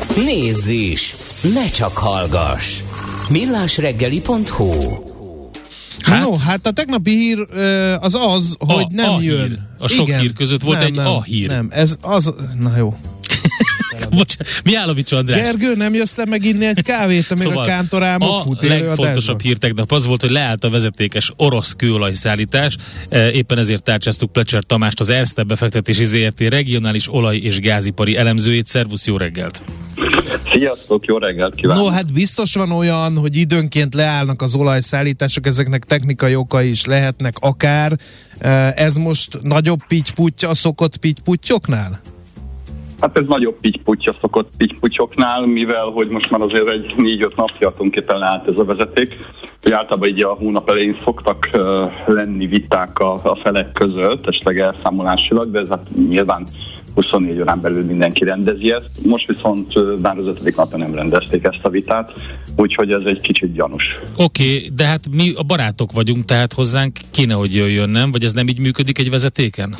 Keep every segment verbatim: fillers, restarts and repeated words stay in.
Nézz is! Ne csak hallgass! millásreggeli pont hu. Hát, no, hát a tegnapi hír az az, a, hogy nem a jön. Hír. A sok Igen, hír között volt nem, egy nem, a hír. Nem, ez az... Na jó. Bocs, Mihálovics András. Gergő, nem jössz le meginni egy kávét, amíg szóval a kántorámok fut. A legfontosabb hír tegnap az volt, hogy leállt a vezetékes orosz kőolajszállítás. Éppen ezért tárcsáztuk Plecser Tamást, az Erste befektetési zé er té regionális olaj- és gázipari elemzőjét. Szervusz, jó reggelt! Sziasztok, jó reggelt kívánok! No, hát biztos van olyan, hogy időnként leállnak az olajszállítások, ezeknek technikai okai is lehetnek akár. Ez most nagyobb pitty-putty a szokott pitty-puttyoknál? Hát ez nagyobb pitty-putty a szokott pitty-puttyoknál, mivel hogy most már azért egy négy-öt napja tulajdonképpen leállt ez a vezeték. Hogy általában így a hónap elején szoktak uh, lenni viták a, a felek között, esetleg elszámolásilag, de ez hát nyilván huszonnégy órán belül mindenki rendezi ezt. Most viszont uh, már az ötödik napja nem rendezték ezt a vitát, úgyhogy ez egy kicsit gyanús. Oké, okay, de hát mi a barátok vagyunk, tehát hozzánk kéne, hogy jöjjön, nem? Vagy ez nem így működik egy vezetéken?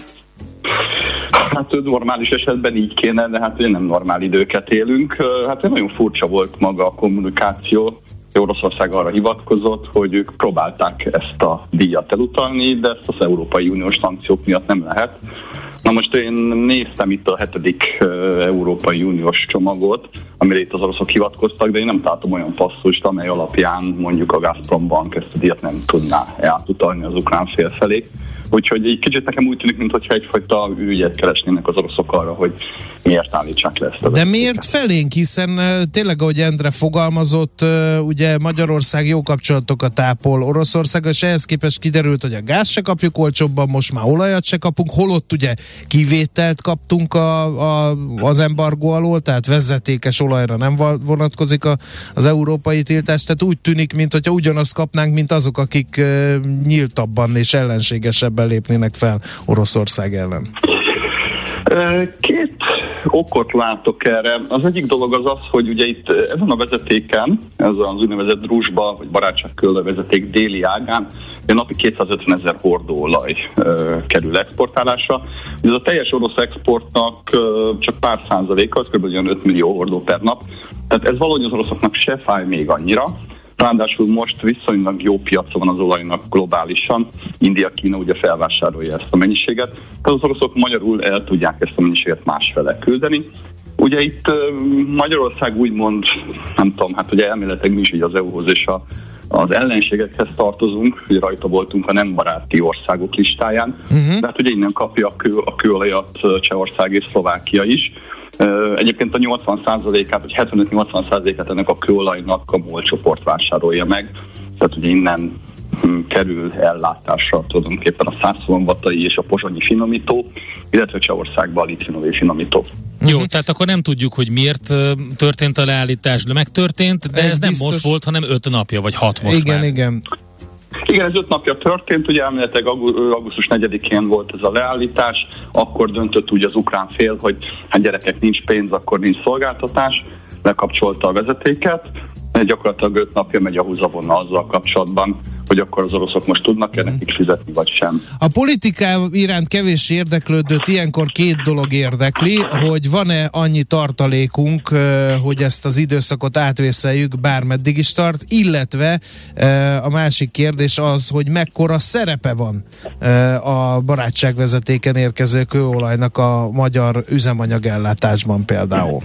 Hát normális esetben így kéne, de hát ugye nem normál időket élünk. Hát nagyon furcsa volt maga a kommunikáció. Oroszország arra hivatkozott, hogy ők próbálták ezt a díjat elutalni, de ezt az Európai Uniós szankciók miatt nem lehet. Na most én néztem itt a hetedik uh, Európai Uniós csomagot, amire itt az oroszok hivatkoztak, de én nem találtam olyan passzust, amely alapján mondjuk a Gazprom Bank ezt a díjat nem tudná átutalni az ukrán fél felé. Úgyhogy egy kicsit nekem úgy tűnik, mintha egyfajta ügyet keresnének az oroszok arra, hogy miért állítsák le ezt a De miért felénk, hiszen tényleg, ahogy Endre fogalmazott, ugye Magyarország jó kapcsolatokat ápol Oroszországgal, és ehhez képest kiderült, hogy a gáz se kapjuk olcsóbban, most már olajat se kapunk, holott ugye kivételt kaptunk a, a, az embargó alól, tehát vezetékes olajra nem vonatkozik a, az európai tiltás, tehát úgy tűnik, mintha ugyanazt kapnánk, mint azok, akik uh, nyíltabban és ellenségesebben lépnének fel Oroszország ellen. Két okot látok erre. Az egyik dolog az az, hogy ugye itt ezen a vezetéken, ez az úgynevezett Druzsba, vagy barátságkőolaj vezeték déli ágán, napi kétszázötven ezer hordóolaj kerül exportálásra. Ez a teljes orosz exportnak csak pár százaléka, az kb. öt millió hordó per nap. Tehát ez valahogy az oroszoknak se fáj még annyira. Ráadásul most viszonylag jó piaca van az olajnak globálisan. India, Kína ugye felvásárolja ezt a mennyiséget. Tehát az oroszok magyarul el tudják ezt a mennyiséget másfele küldeni. Ugye itt uh, Magyarország úgymond, nem tudom, hát ugye elméletileg mi is így az é u-hoz és a, az ellenségekhez tartozunk, hogy rajta voltunk a nem baráti országok listáján. Uh-huh. De hát ugye innen kapja a, kő, a kőolajat Csehország és Szlovákia is. Uh, egyébként a nyolcvan százalékát, vagy hetvenöt-nyolcvan százalékát ennek a kőolajnak a MOL csoport vásárolja meg. Tehát ugye innen hm, kerül ellátásra tulajdonképpen a Szászolombatai és a pozsonyi finomító, illetve Csehországban a litvinói finomító. Jó, Uh-huh. tehát akkor nem tudjuk, hogy miért uh, történt a leállítás, de megtörtént, de Egy ez nem biztos... most volt, hanem öt napja, vagy hat most igen, már. Igen, Igen, ez öt napja történt, ugye elméletileg augusztus negyedikén volt ez a leállítás, akkor döntött úgy az ukrán fél, hogy hát gyerekek, nincs pénz, akkor nincs szolgáltatás, lekapcsolta a vezetéket, gyakorlatilag öt napja megy a húzavona azzal kapcsolatban, hogy akkor az oroszok most tudnak-e nekik fizetni, vagy sem. A politiká iránt kevés érdeklődőt ilyenkor két dolog érdekli, hogy van-e annyi tartalékunk, hogy ezt az időszakot átvészeljük, bármeddig is tart, illetve a másik kérdés az, hogy mekkora szerepe van a barátságvezetéken érkező kőolajnak a magyar üzemanyagellátásban például.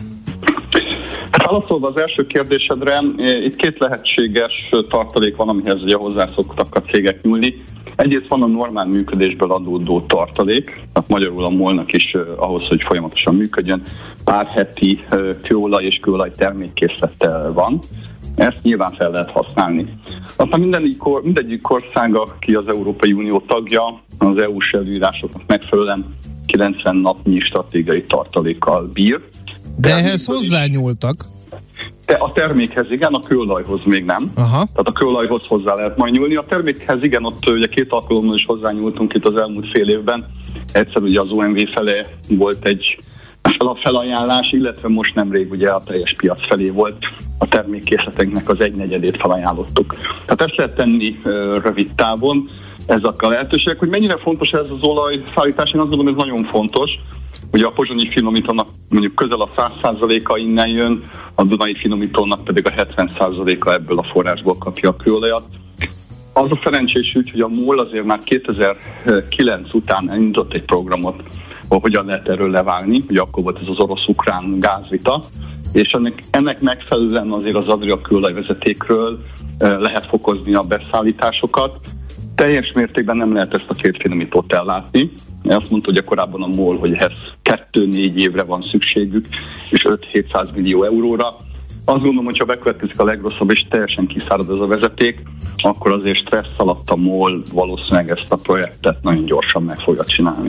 Hát válaszolva az első kérdésedre, itt két lehetséges tartalék van, amihez ugye hozzászoktak a cégek nyúlni. Egyrészt van a normál működésből adódó tartalék, tehát magyarul a MOL-nak is eh, ahhoz, hogy folyamatosan működjön, pár heti eh, kőolaj és kőolaj termékkészlettel van. Ezt nyilván fel lehet használni. Aztán mindegyik, mindegyik ország, aki az Európai Unió tagja, az é u-s előírásoknak megfelelően kilencven napnyi stratégiai tartalékkal bír. De ehhez hozzányúltak? De a termékhez igen, a kőolajhoz még nem. Aha. Tehát a kőolajhoz hozzá lehet majd nyúlni. A termékhez igen, ott ugye két alkalommal is hozzányúltunk itt az elmúlt fél évben. Egyszer ugye az o em vé felé volt egy felajánlás, illetve most nemrég ugye a teljes piac felé volt a termékkészleteknek az egynegyedét felajánlottuk. Tehát ezt lehet tenni uh, rövid távon, ezek a lehetőségek. Hogy mennyire fontos ez az olajszállítás, én azt gondolom, ez nagyon fontos. Ugye a pozsonyi finomítónak mondjuk közel a száz százaléka innen jön, a Dunai finomítónak pedig a hetven százaléka ebből a forrásból kapja a kőolajat. Az a szerencsés ügy, hogy a MOL azért már kétezer-kilenc után indított egy programot, hogy hogyan lehet erről leválni, ugye akkor volt ez az orosz-ukrán gázvita, és ennek, ennek megfelelően azért az Adria kőolajvezetékről lehet fokozni a beszállításokat. Teljes mértékben nem lehet ezt a két finomítót ellátni. Azt mondta ugye korábban a MOL, hogy ehhez kettő-négy évre van szükségük, és öt-hétszáz millió euróra. Azt gondolom, hogy ha bekövetkezik a legrosszabb, és teljesen kiszárad ez a vezeték, akkor azért stressz alatt a MOL valószínűleg ezt a projektet nagyon gyorsan meg fogja csinálni.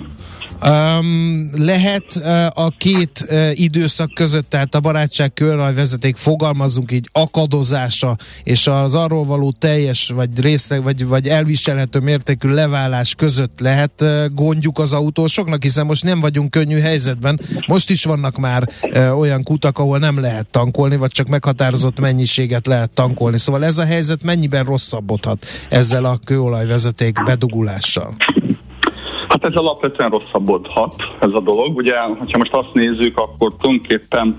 Um, lehet uh, a két uh, időszak között, tehát a barátság kőolajvezeték, fogalmazunk így, akadozása és az arról való teljes vagy részleg vagy, vagy elviselhető mértékű leválás között lehet uh, gondjuk az autósoknak, hiszen most nem vagyunk könnyű helyzetben. Most is vannak már uh, olyan kutak, ahol nem lehet tankolni, vagy csak meghatározott mennyiséget lehet tankolni. Szóval ez a helyzet mennyiben rosszabbodhat ezzel a kőolajvezeték bedugulással? Hát ez alapvetően rosszabbodhat ez a dolog. Ugye, ha most azt nézzük, akkor tulajdonképpen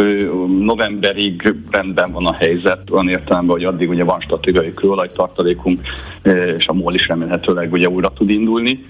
novemberig rendben van a helyzet, olyan értelemben, hogy addig ugye van stratégiai kőolajtartalékunk, és a MOL is remélhetőleg ugye újra tud indulni.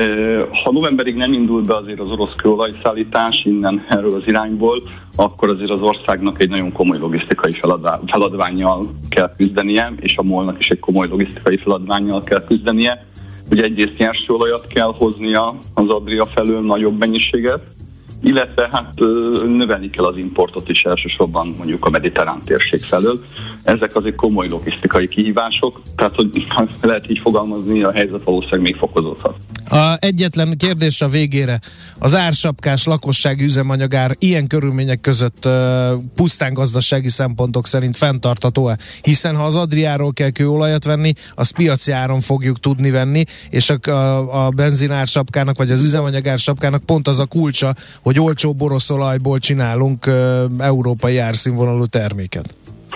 Ha novemberig nem indul be azért az orosz kőolajszállítás innen erről az irányból, akkor azért az országnak egy nagyon komoly logisztikai feladvánnyal kell küzdenie, és a MOL-nak is egy komoly logisztikai feladvánnyal kell küzdenie. Ugye egyrészt nyersőolajat kell hoznia az Adria felől nagyobb mennyiséget, illetve hát növelni kell az importot is elsősorban mondjuk a mediterrán térség felől. Ezek azért komoly logisztikai kihívások, tehát hogy lehet így fogalmazni, a helyzet valószínűleg még fokozódhat. A egyetlen kérdés a végére. Az ársapkás lakossági üzemanyagár ilyen körülmények között uh, pusztán gazdasági szempontok szerint fenntartható-e? Hiszen ha az Adriáról kell kőolajat venni, az piaci áron fogjuk tudni venni, és a, a, a benzinársapkának vagy az üzemanyagársapkának pont az a kulcsa, hogy olcsó oroszolajból csinálunk uh, európai árszínvonalú terméket.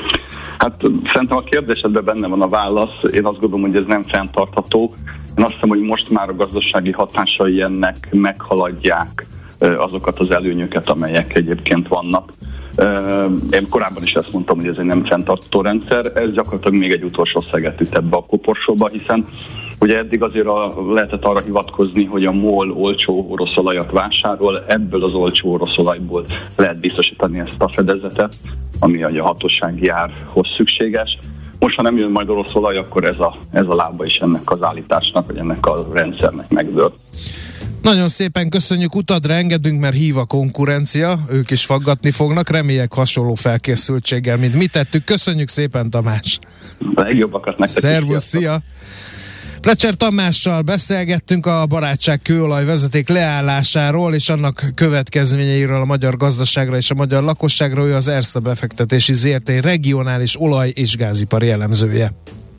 Hát szerintem a kérdésedben benne van a válasz. Én azt gondolom, hogy ez nem fenntartható. Én azt hiszem, hogy most már a gazdasági hatásai ennek meghaladják azokat az előnyöket, amelyek egyébként vannak. Én korábban is ezt mondtam, hogy ez egy nem fenntartható rendszer. Ez gyakorlatilag még egy utolsó szeget üt ebbe a koporsóba, hiszen ugye eddig azért a, lehetett arra hivatkozni, hogy a MOL olcsó oroszolajat vásárol, ebből az olcsó oroszolajból lehet biztosítani ezt a fedezetet, ami a hatósági árhoz szükséges. Most, ha nem jön majd oroszolaj, akkor ez a, ez a lába is ennek az állításnak, vagy ennek a rendszernek megdől. Nagyon szépen köszönjük, utadra engedünk, mert hív a konkurencia, ők is faggatni fognak, reméljek hasonló felkészültséggel, mint mi tettük. Köszönjük szépen, Tamás! A legjobbakat nektek. Szervusz, szia! Plecser Tamással beszélgettünk a barátság kőolaj vezeték leállásáról és annak következményeiről a magyar gazdaságra és a magyar lakosságra. Ő az Erste befektetési zé er té regionális olaj- és gázipari elemzője.